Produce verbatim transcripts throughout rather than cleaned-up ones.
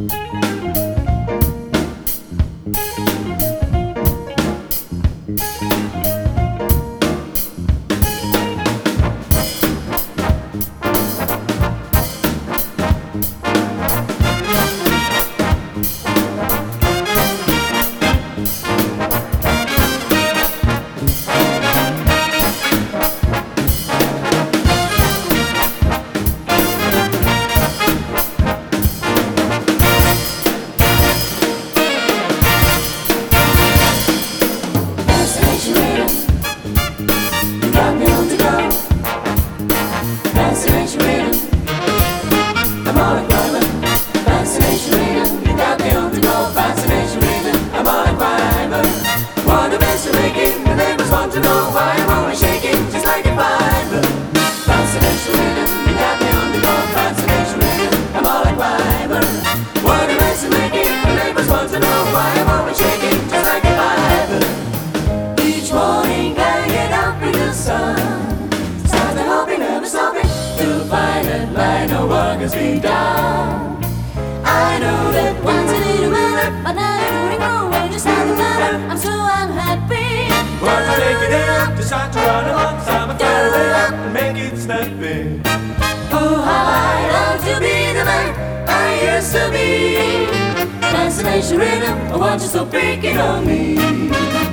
Me down. I know that once a little matter, but now you're doing wrong when you start to matter. I'm so unhappy. Once I take it up, decide to run along, I'm a fire it up and make it snappy. Oh, how I long to be the man I used to be. Fascination rhythm, I want you so picking on me.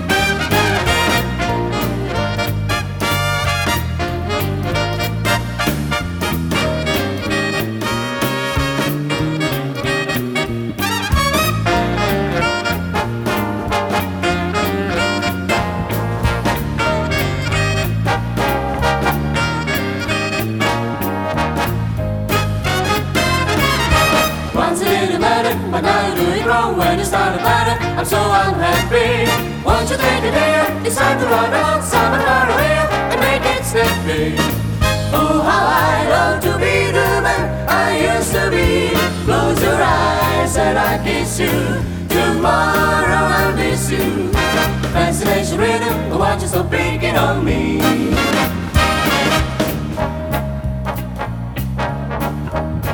But now you're doing wrong when you start a matter. I'm so unhappy. Won't you take it here? Decide to run along somewhere far away and make it snappy. Oh, how I long to be the man I used to be. Close your eyes and I kiss you. Tomorrow I'll miss you. Fascination rhythm, watch you so picking on me.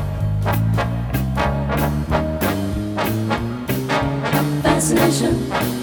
Fascination.